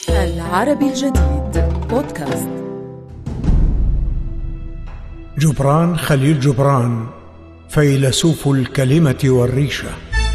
العربي الجديد بودكاست. جبران خليل جبران، فيلسوف الكلمة والريشة.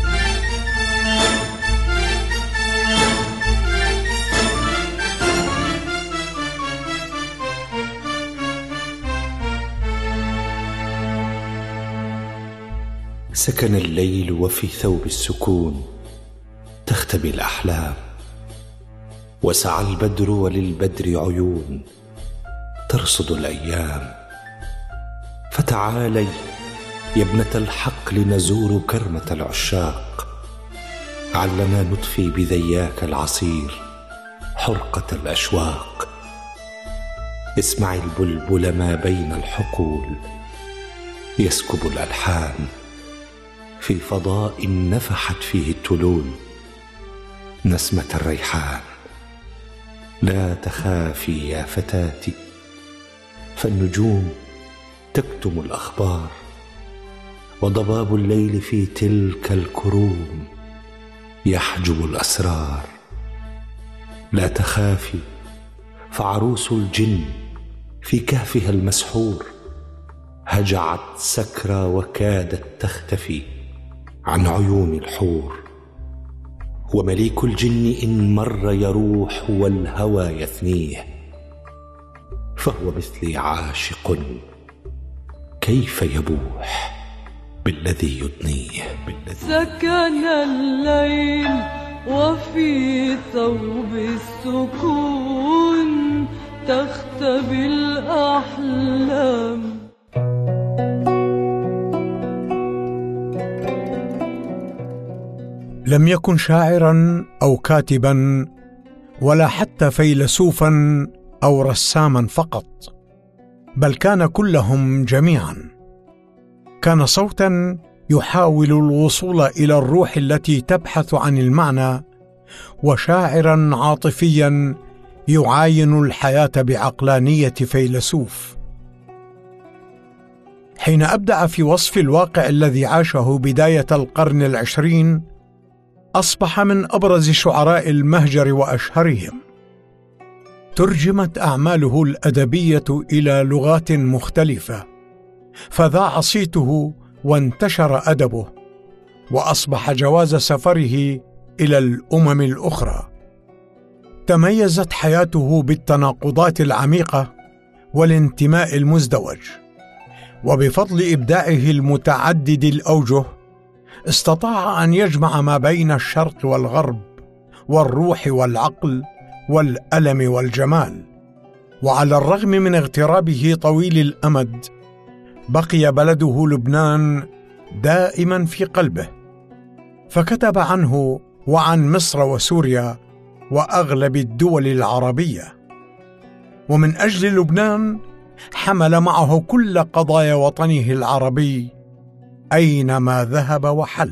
سكن الليل وفي ثوب السكون تختبي الأحلام، وسعى البدر وللبدر عيون ترصد الأيام. فتعالي يا ابنة الحق لنزور كرمة العشاق، علنا نطفي بذياك العصير حرقة الأشواق. اسمعي البلبل ما بين الحقول يسكب الألحان في فضاء نفحت فيه التلول نسمة الريحان. لا تخافي يا فتاتي، فالنجوم تكتم الأخبار، وضباب الليل في تلك الكروم يحجب الأسرار. لا تخافي، فعروس الجن في كهفها المسحور هجعت سكرى وكادت تختفي عن عيون الحور. ومليك الجن إن مر يروح والهوى يثنيه، فهو مثلي عاشق كيف يبوح بالذي يدنيه. سكن الليل وفي ثوب السكون تختبي الأحلام. لم يكن شاعرا أو كاتبا ولا حتى فيلسوفا أو رساما فقط، بل كان كلهم جميعا. كان صوتا يحاول الوصول إلى الروح التي تبحث عن المعنى، وشاعرا عاطفيا يعاين الحياة بعقلانية فيلسوف. حين أبدع في وصف الواقع الذي عاشه بداية القرن العشرين، أصبح من أبرز شعراء المهجر وأشهرهم. ترجمت أعماله الأدبية إلى لغات مختلفة، فذاع صيته وانتشر أدبه، وأصبح جواز سفره إلى الأمم الأخرى. تميزت حياته بالتناقضات العميقة والانتماء المزدوج، وبفضل إبداعه المتعدد الأوجه استطاع أن يجمع ما بين الشرق والغرب والروح والعقل والألم والجمال. وعلى الرغم من اغترابه طويل الأمد، بقي بلده لبنان دائما في قلبه، فكتب عنه وعن مصر وسوريا وأغلب الدول العربية. ومن أجل لبنان حمل معه كل قضايا وطنه العربي أينما ذهب وحل.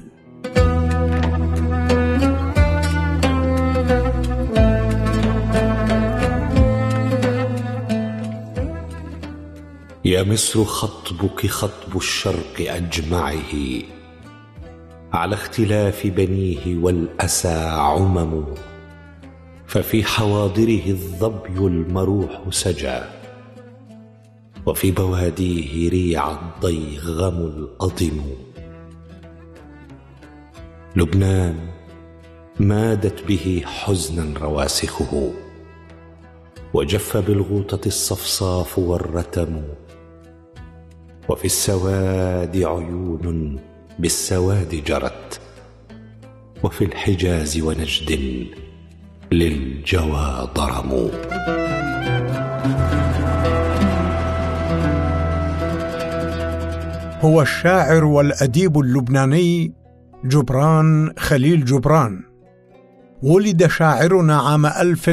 يا مصر خطبك خطب الشرق أجمعه، على اختلاف بنيه والأسى عمم. ففي حواضره الظبي المروح سجى، وفي بواديه ريع الضيغم الأضم. لبنان مادت به حزنا رواسخه، وجف بالغوطة الصفصاف والرتم. وفي السواد عيون بالسواد جرت، وفي الحجاز ونجد للجوى ضرم. هو الشاعر والأديب اللبناني جبران خليل جبران. ولد شاعرنا عام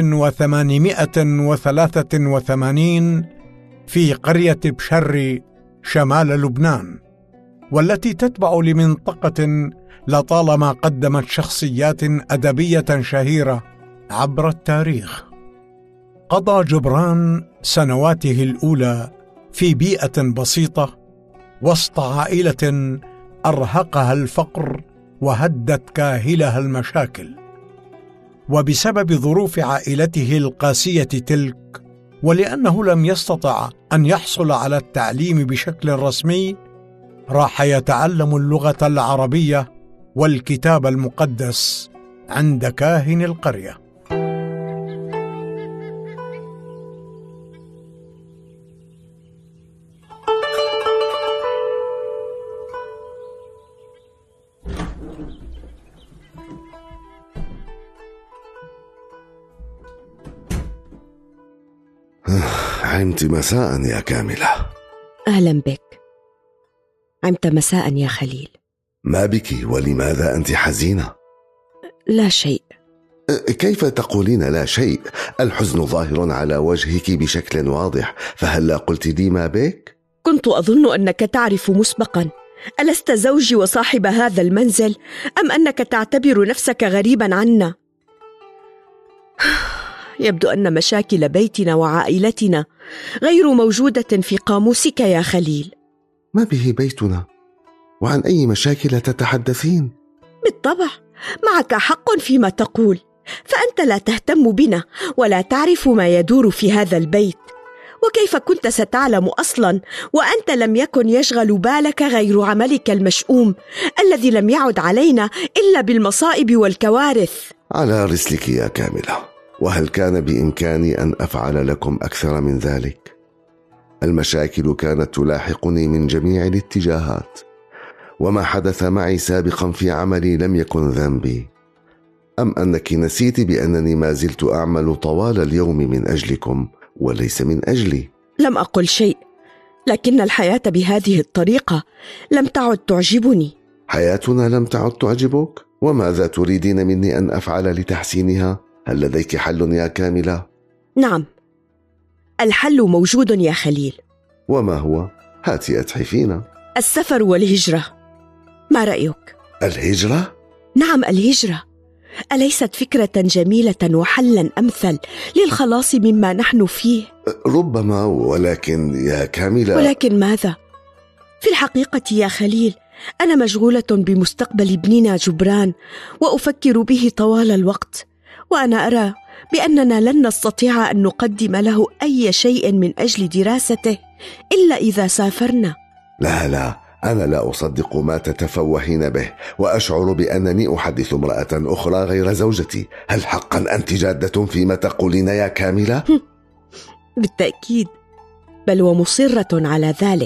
1883 في قرية بشر شمال لبنان، والتي تتبع لمنطقة لطالما قدمت شخصيات أدبية شهيرة عبر التاريخ. قضى جبران سنواته الأولى في بيئة بسيطة وسط عائلة أرهقها الفقر وهدت كاهلها المشاكل. وبسبب ظروف عائلته القاسية تلك، ولأنه لم يستطع أن يحصل على التعليم بشكل رسمي، راح يتعلم اللغة العربية والكتاب المقدس عند كاهن القرية. عمت مساء يا كاملة. أهلا بك. عمت مساء يا خليل. ما بك ولماذا أنت حزينة؟ لا شيء. كيف تقولين لا شيء؟ الحزن ظاهر على وجهك بشكل واضح، فهلا قلت لي ما بك؟ كنت أظن أنك تعرف مسبقا. ألست زوجي وصاحب هذا المنزل، أم أنك تعتبر نفسك غريبا عنا؟ يبدو أن مشاكل بيتنا وعائلتنا غير موجودة في قاموسك يا خليل. ما به بيتنا؟ وعن أي مشاكل تتحدثين؟ بالطبع معك حق فيما تقول، فأنت لا تهتم بنا ولا تعرف ما يدور في هذا البيت. وكيف كنت ستعلم أصلا وأنت لم يكن يشغل بالك غير عملك المشؤوم الذي لم يعد علينا إلا بالمصائب والكوارث؟ على رسلك يا كاملة، وهل كان بإمكاني أن أفعل لكم أكثر من ذلك؟ المشاكل كانت تلاحقني من جميع الاتجاهات، وما حدث معي سابقا في عملي لم يكن ذنبي. أم أنك نسيت بأنني ما زلت أعمل طوال اليوم من أجلكم وليس من أجلي؟ لم أقل شيء، لكن الحياة بهذه الطريقة لم تعد تعجبني. حياتنا لم تعد تعجبك؟ وماذا تريدين مني أن أفعل لتحسينها؟ هل لديك حل يا كاملة؟ نعم، الحل موجود يا خليل. وما هو؟ هاتي أتحفينا. السفر والهجرة، ما رأيك؟ الهجرة؟ نعم الهجرة، أليست فكرة جميلة وحلا أمثل للخلاص مما نحن فيه؟ ربما، ولكن يا كاملة. ولكن ماذا؟ في الحقيقة يا خليل أنا مشغولة بمستقبل ابننا جبران وأفكر به طوال الوقت، وأنا أرى بأننا لن نستطيع أن نقدم له أي شيء من أجل دراسته إلا إذا سافرنا. لا، أنا لا أصدق ما تتفوهين به، وأشعر بأنني أحدث امرأة أخرى غير زوجتي. هل حقا أنت جادة فيما تقولين يا كاملة؟ بالتأكيد، بل ومصرة على ذلك.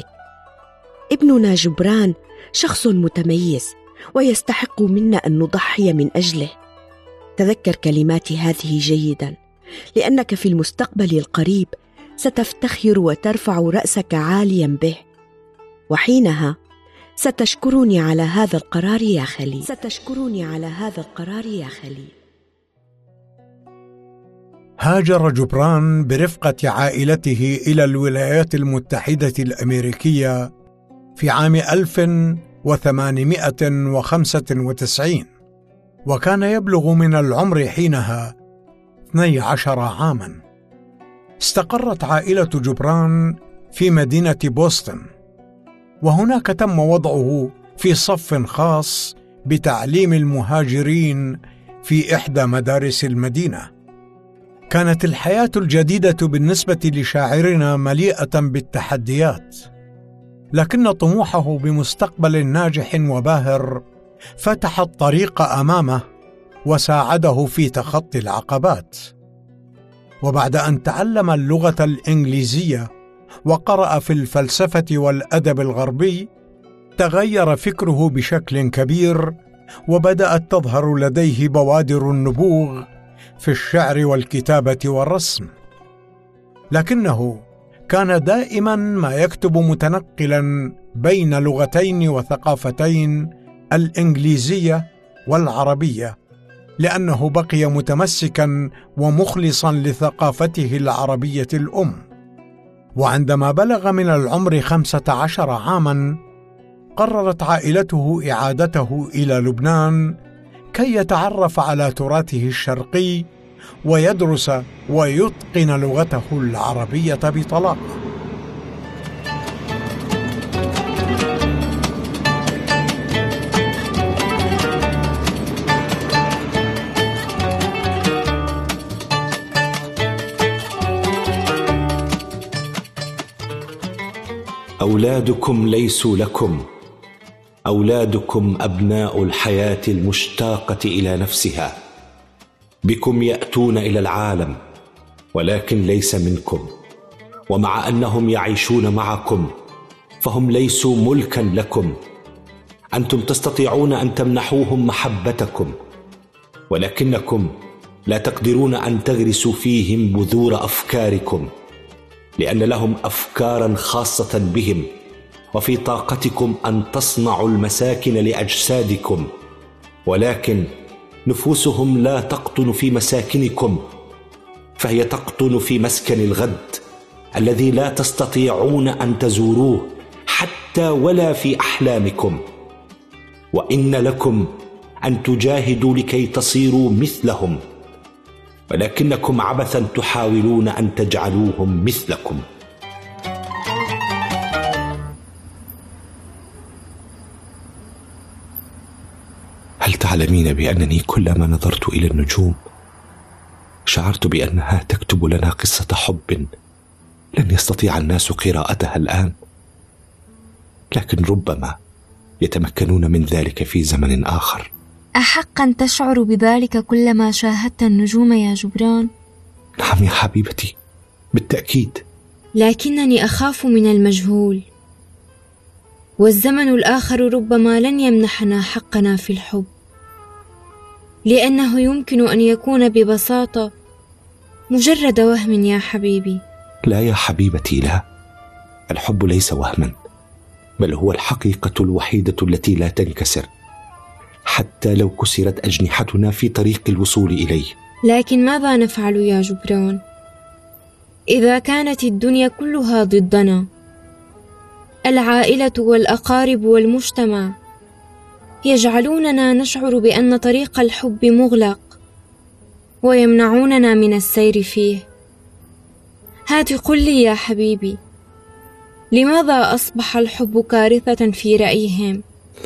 ابننا جبران شخص متميز ويستحق منا أن نضحي من أجله. تذكر كلماتي هذه جيدا، لأنك في المستقبل القريب ستفتخر وترفع رأسك عاليا به، وحينها ستشكرني على هذا القرار يا خليل. هاجر جبران برفقة عائلته إلى الولايات المتحدة الأمريكية في عام 1895، وكان يبلغ من العمر حينها 12 عاما. استقرت عائلة جبران في مدينة بوسطن، وهناك تم وضعه في صف خاص بتعليم المهاجرين في إحدى مدارس المدينة. كانت الحياة الجديدة بالنسبة لشاعرنا مليئة بالتحديات، لكن طموحه بمستقبل ناجح وباهر فتح الطريق أمامه وساعده في تخطي العقبات. وبعد أن تعلم اللغة الإنجليزية وقرأ في الفلسفة والأدب الغربي، تغير فكره بشكل كبير، وبدأت تظهر لديه بوادر النبوغ في الشعر والكتابة والرسم. لكنه كان دائما ما يكتب متنقلا بين لغتين وثقافتين، الإنجليزية والعربية، لأنه بقي متمسكا ومخلصا لثقافته العربية الأم. وعندما بلغ من العمر 15 عاما، قررت عائلته إعادته إلى لبنان كي يتعرف على تراثه الشرقي ويدرس ويتقن لغته العربية بطلاقة. أولادكم ليسوا لكم، أولادكم أبناء الحياة المشتاقة إلى نفسها، بكم يأتون إلى العالم ولكن ليس منكم، ومع أنهم يعيشون معكم فهم ليسوا ملكا لكم. أنتم تستطيعون أن تمنحوهم محبتكم، ولكنكم لا تقدرون أن تغرسوا فيهم بذور أفكاركم، لأن لهم أفكارا خاصة بهم، وفي طاقتكم أن تصنعوا المساكن لأجسادكم، ولكن نفوسهم لا تقطن في مساكنكم، فهي تقطن في مسكن الغد الذي لا تستطيعون أن تزوروه حتى ولا في أحلامكم. وإن لكم أن تجاهدوا لكي تصيروا مثلهم، ولكنكم عبثا تحاولون أن تجعلوهم مثلكم. هل تعلمين بأنني كلما نظرت إلى النجوم شعرت بأنها تكتب لنا قصة حب لن يستطيع الناس قراءتها الآن، لكن ربما يتمكنون من ذلك في زمن آخر. أحقا تشعر بذلك كلما شاهدت النجوم يا جبران؟ نعم يا حبيبتي، بالتأكيد. لكنني أخاف من المجهول، والزمن الآخر ربما لن يمنحنا حقنا في الحب، لأنه يمكن أن يكون ببساطة مجرد وهم يا حبيبي. لا يا حبيبتي، لا، الحب ليس وهما، بل هو الحقيقة الوحيدة التي لا تنكسر حتى لو كسرت أجنحتنا في طريق الوصول إليه. لكن ماذا نفعل يا جبران إذا كانت الدنيا كلها ضدنا؟ العائلة والأقارب والمجتمع يجعلوننا نشعر بأن طريق الحب مغلق ويمنعوننا من السير فيه. هات قل لي يا حبيبي، لماذا أصبح الحب كارثة في رأيهم؟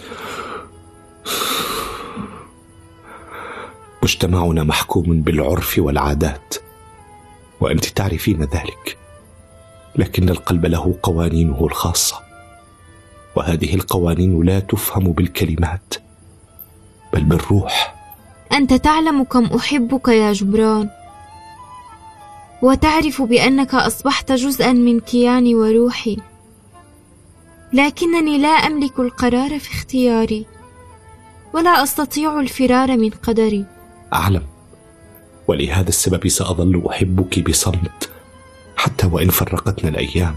مجتمعنا محكوم بالعرف والعادات، وأنت تعرفين ذلك، لكن القلب له قوانينه الخاصة، وهذه القوانين لا تفهم بالكلمات بل بالروح. أنت تعلم كم أحبك يا جبران، وتعرف بأنك أصبحت جزءا من كياني وروحي، لكنني لا أملك القرار في اختياري، ولا أستطيع الفرار من قدري. أعلم، ولهذا السبب سأظل أحبك بصمت حتى وإن فرقتنا الأيام،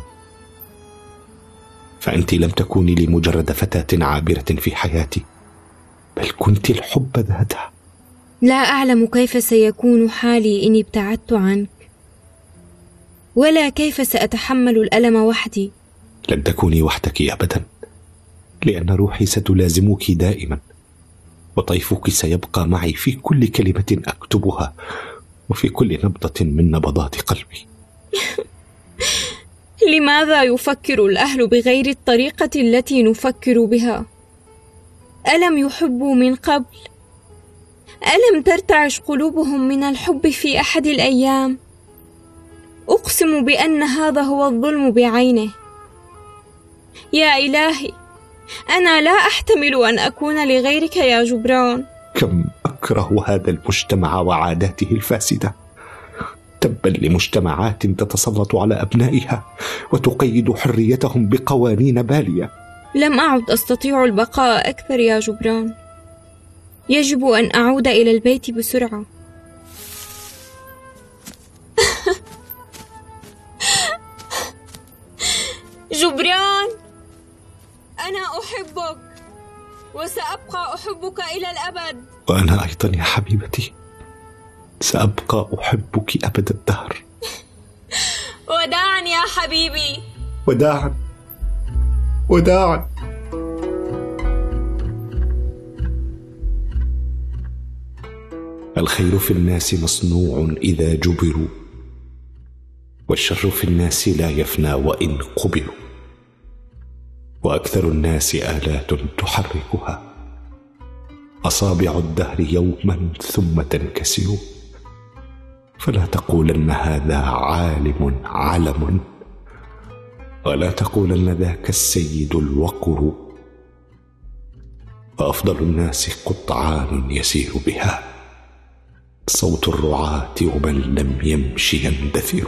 فأنت لم تكوني لمجرد فتاة عابرة في حياتي، بل كنت الحب ذاته. لا أعلم كيف سيكون حالي إن ابتعدت عنك، ولا كيف سأتحمل الألم وحدي. لن تكوني وحدك أبدا، لأن روحي ستلازمك دائما، وطيفك سيبقى معي في كل كلمة أكتبها وفي كل نبضة من نبضات قلبي. لماذا يفكر الأهل بغير الطريقة التي نفكر بها؟ ألم يحبوا من قبل؟ ألم ترتعش قلوبهم من الحب في أحد الأيام؟ أقسم بأن هذا هو الظلم بعينه. يا إلهي، أنا لا أحتمل أن أكون لغيرك يا جبران. كم أكره هذا المجتمع وعاداته الفاسدة. تبا لمجتمعات تتسلط على أبنائها وتقيد حريتهم بقوانين بالية. لم أعد أستطيع البقاء أكثر يا جبران، يجب أن أعود إلى البيت بسرعة. جبران، أنا أحبك وسأبقى أحبك إلى الأبد. وأنا أيضا يا حبيبتي سأبقى أحبك أبد الدهر. وداعا يا حبيبي. وداعا وداعا. الخير في الناس مصنوع إذا جبروا، والشر في الناس لا يفنى وإن قبلوا، وأكثر الناس آلات تحركها، أصابع الدهر يوما ثم تنكسر، فلا تقولن هذا عالم علم، ولا تقولن ذاك السيد الوقر، وأفضل الناس قطعان يسير بها، صوت الرعاة ومن لم يمش يندثر.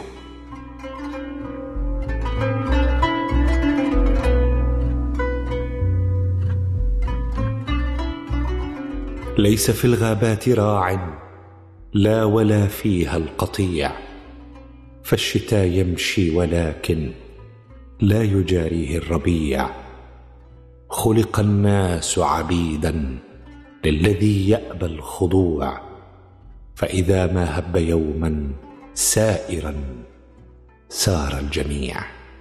ليس في الغابات راع لا ولا فيها القطيع، فالشتاء يمشي ولكن لا يجاريه الربيع. خلق الناس عبيدا للذي يأبى الخضوع، فإذا ما هب يوما سائرا سار الجميع.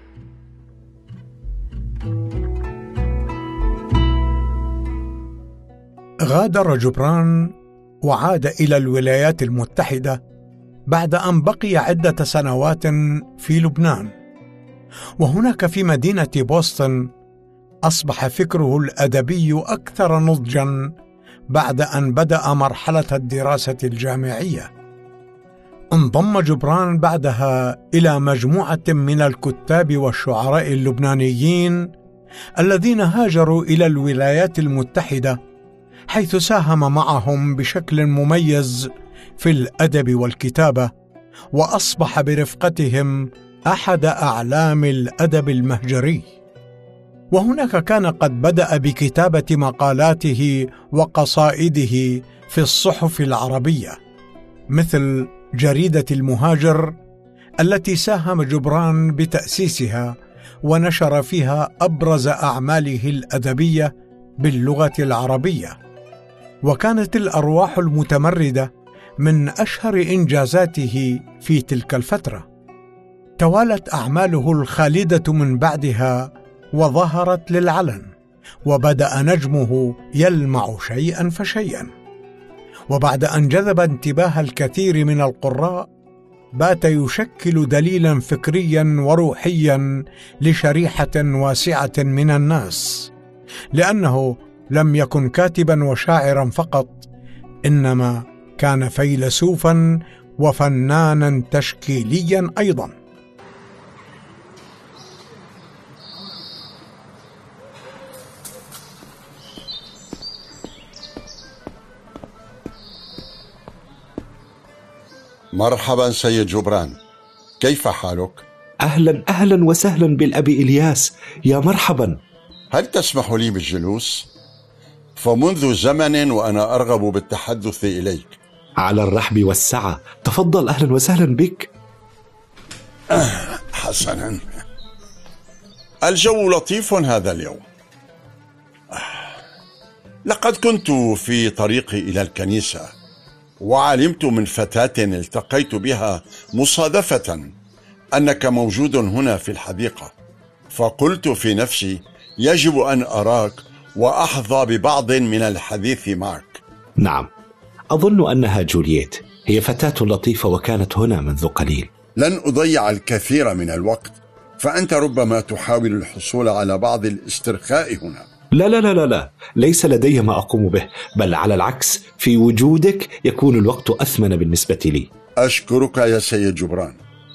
غادر جبران وعاد إلى الولايات المتحدة بعد أن بقي عدة سنوات في لبنان، وهناك في مدينة بوسطن أصبح فكره الأدبي أكثر نضجا بعد أن بدأ مرحلة الدراسة الجامعية. انضم جبران بعدها إلى مجموعة من الكتاب والشعراء اللبنانيين الذين هاجروا إلى الولايات المتحدة، حيث ساهم معهم بشكل مميز في الأدب والكتابة، وأصبح برفقتهم أحد أعلام الأدب المهجري. وهناك كان قد بدأ بكتابة مقالاته وقصائده في الصحف العربية، مثل جريدة المهاجر التي ساهم جبران بتأسيسها ونشر فيها أبرز أعماله الأدبية باللغة العربية. وكانت الأرواح المتمردة من أشهر إنجازاته في تلك الفترة. توالت أعماله الخالدة من بعدها وظهرت للعلن، وبدأ نجمه يلمع شيئا فشيئا. وبعد أن جذب انتباه الكثير من القراء، بات يشكل دليلا فكريا وروحيا لشريحة واسعة من الناس، لأنه لم يكن كاتبا وشاعرا فقط، إنما كان فيلسوفا وفنانا تشكيليا أيضا. مرحبا سيد جبران، كيف حالك؟ أهلا أهلا وسهلا بالأب إلياس، يا مرحبا. هل تسمح لي بالجلوس؟ فمنذ زمن وأنا أرغب بالتحدث إليك. على الرحب والسعة، تفضل، أهلا وسهلا بك. حسنا، الجو لطيف هذا اليوم. لقد كنت في طريقي إلى الكنيسة، وعلمت من فتاة التقيت بها مصادفة أنك موجود هنا في الحديقة، فقلت في نفسي يجب أن أراك وأحظى ببعض من الحديث معك. نعم، أظن أنها جولييت، هي فتاة لطيفة وكانت هنا منذ قليل. لن أضيع الكثير من الوقت، فأنت ربما تحاول الحصول على بعض الاسترخاء هنا. لا لا لا لا، ليس لدي ما أقوم به، بل على العكس، في وجودك يكون الوقت أثمن بالنسبة لي. أشكرك يا سيد جبران.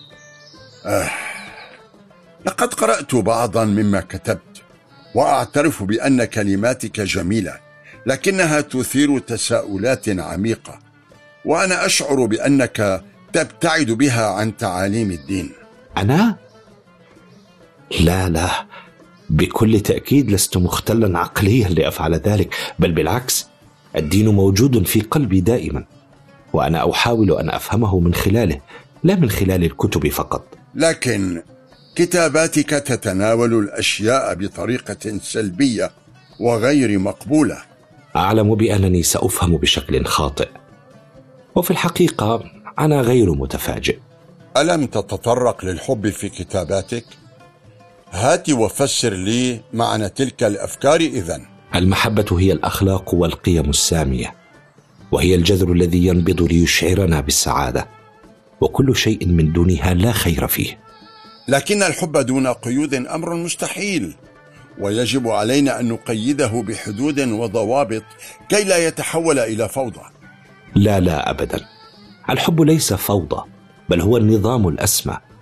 لقد قرأت بعضا مما كتبت، وأعترف بأن كلماتك جميلة، لكنها تثير تساؤلات عميقة، وأنا أشعر بأنك تبتعد بها عن تعاليم الدين. أنا؟ لا لا، بكل تأكيد لست مختلا عقليا لأفعل ذلك، بل بالعكس، الدين موجود في قلبي دائما، وأنا أحاول أن أفهمه من خلاله، لا من خلال الكتب فقط. لكن كتاباتك تتناول الأشياء بطريقة سلبية وغير مقبولة. أعلم بأنني سأفهم بشكل خاطئ، وفي الحقيقة أنا غير متفاجئ. ألم تتطرق للحب في كتاباتك؟ هات وفسر لي معنى تلك الأفكار إذن. المحبة هي الأخلاق والقيم السامية، وهي الجذر الذي ينبض ليشعرنا بالسعادة، وكل شيء من دونها لا خير فيه. لكن الحب دون قيود أمر مستحيل، ويجب علينا أن نقيده بحدود وضوابط كي لا يتحول إلى فوضى. لا لا أبدا، الحب ليس فوضى، بل هو النظام الأسمى.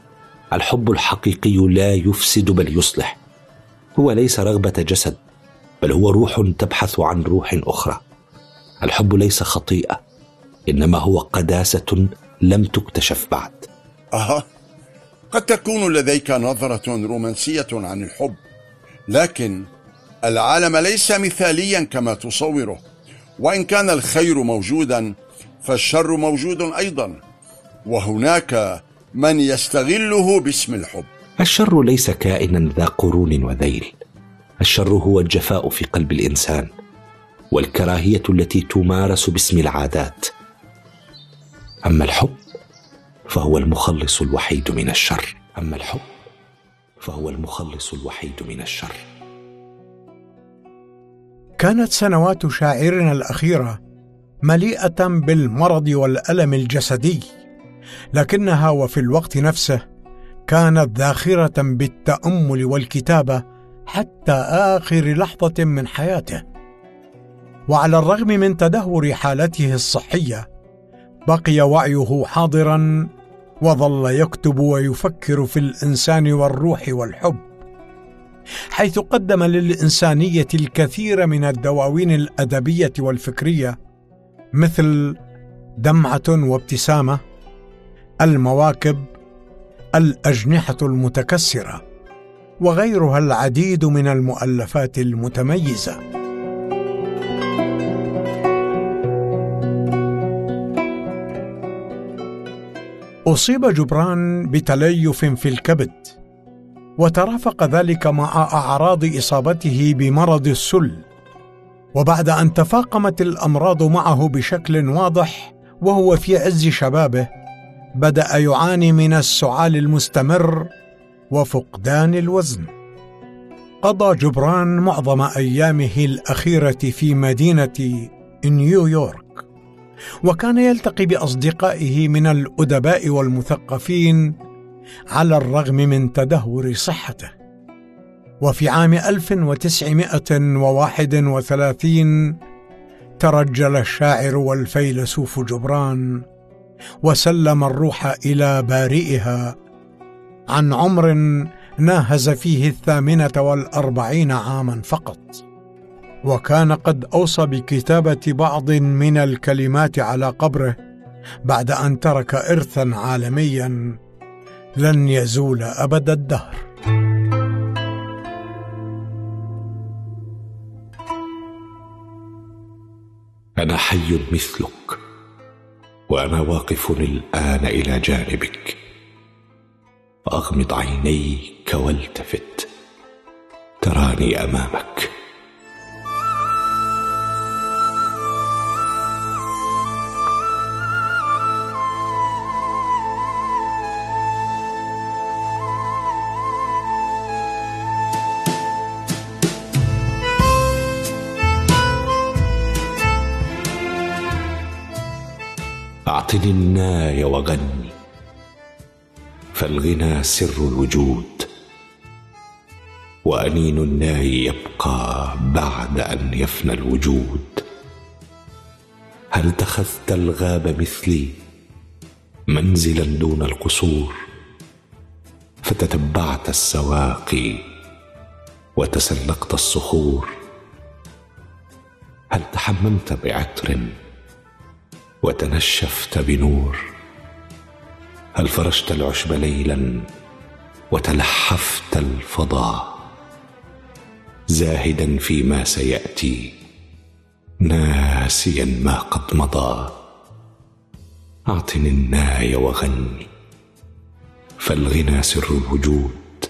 الحب الحقيقي لا يفسد بل يصلح. هو ليس رغبة جسد، بل هو روح تبحث عن روح أخرى. الحب ليس خطيئة، إنما هو قداسة لم تكتشف بعد. قد تكون لديك نظرة رومانسية عن الحب، لكن العالم ليس مثاليا كما تصوره. وإن كان الخير موجودا فالشر موجود أيضا، وهناك من يستغله باسم الحب. الشر ليس كائنا ذا قرون وذيل. الشر هو الجفاء في قلب الإنسان، والكراهية التي تمارس باسم العادات. أما الحب فهو المخلص الوحيد من الشر. أما الحب فهو المخلص الوحيد من الشر. كانت سنوات شاعرنا الأخيرة مليئة بالمرض والألم الجسدي، لكنها وفي الوقت نفسه كانت ذاخرة بالتأمل والكتابة حتى آخر لحظة من حياته. وعلى الرغم من تدهور حالته الصحية بقي وعيه حاضرا، وظل يكتب ويفكر في الإنسان والروح والحب، حيث قدم للإنسانية الكثير من الدواوين الأدبية والفكرية، مثل دمعة وابتسامة، المواكب، الأجنحة المتكسرة، وغيرها العديد من المؤلفات المتميزة. أصيب جبران بتليف في الكبد، وترافق ذلك مع أعراض إصابته بمرض السل. وبعد أن تفاقمت الأمراض معه بشكل واضح وهو في عز شبابه، بدأ يعاني من السعال المستمر وفقدان الوزن. قضى جبران معظم أيامه الأخيرة في مدينة نيويورك، وكان يلتقي بأصدقائه من الأدباء والمثقفين على الرغم من تدهور صحته. وفي عام 1931 ترجل الشاعر والفيلسوف جبران، وسلم الروح إلى بارئها عن عمر ناهز فيه 48 عاما فقط. وكان قد أوصى بكتابة بعض من الكلمات على قبره بعد أن ترك إرثا عالميا لن يزول أبد الدهر. أنا حي مثلك، وأنا واقف الآن إلى جانبك، فأغمض عينيك والتفت تراني أمامك. أعطني الناي وغني، فالغنى سر الوجود، وأنين الناي يبقى بعد أن يفنى الوجود. هل اتخذت الغاب مثلي منزلا دون القصور، فتتبعت السواقي وتسلقت الصخور؟ هل تحممت بعطر وتنشفت بنور؟ هل فرشت العشب ليلا وتلحفت الفضاء، زاهدا فيما سيأتي ناسيا ما قد مضى؟ أعطني الناي وغني، فالغنى سر الوجود،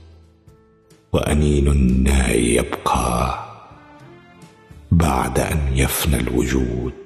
وأنين الناي يبقى بعد أن يفنى الوجود.